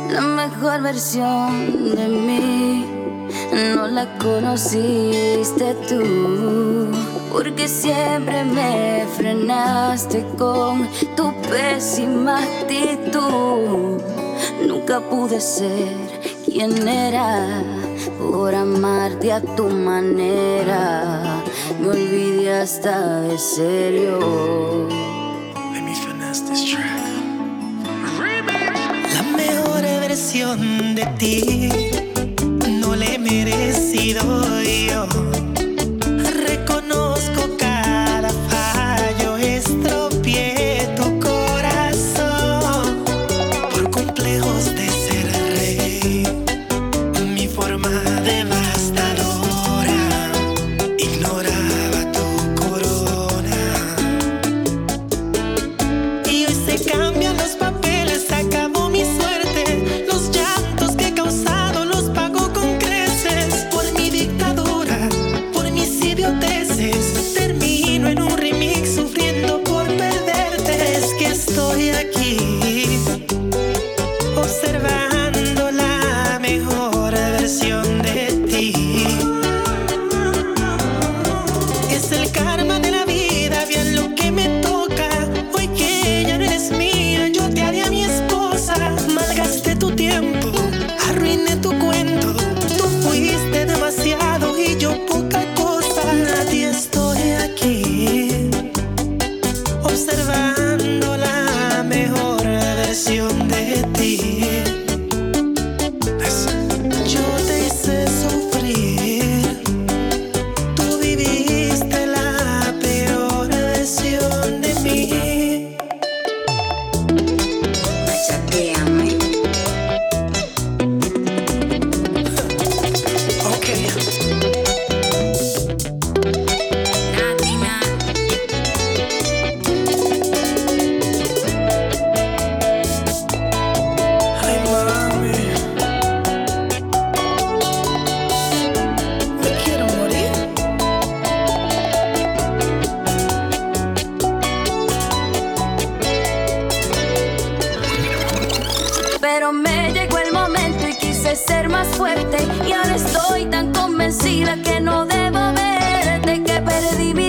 La mejor versión de mí no la conociste tú, porque siempre me frenaste con tu pésima actitud. Nunca pude ser quien era por amarte a tu manera. Me olvidé hasta de serio. Let me finesse this track. La mejor versión de ti no le he merecido yo. Reconozco cada fallo, estropeé tu corazón por complejos de ser rey. Mi forma devastadora ignoraba tu corona. Y hoy se cambian los papeles, acabó mi suerte. Los llantos que he causado los pago con creces. Por mi dictadura, por mis idioteces, termino en un remix sufriendo por perderte. Es que estoy aquí observando la mejor versión de ti. Es el karma de la vida, bien lo que me toca. Hoy que ya no eres mía, yo te haré a mi esposa. Malgasté tu tiempo, arruiné tu cuento. Tú fuiste demasiado y yo poca cosa. Nadie estoy aquí observando la mejor versión de ti. Yo te hice sufrir, tú viviste la peor versión de mí. Chateame. Okay. Natina. Ay, mami, me quiero morir. Pero me llegó el momento y quise ser más fuerte. Y ahora estoy tan convencida que no debo verte, que perdí mi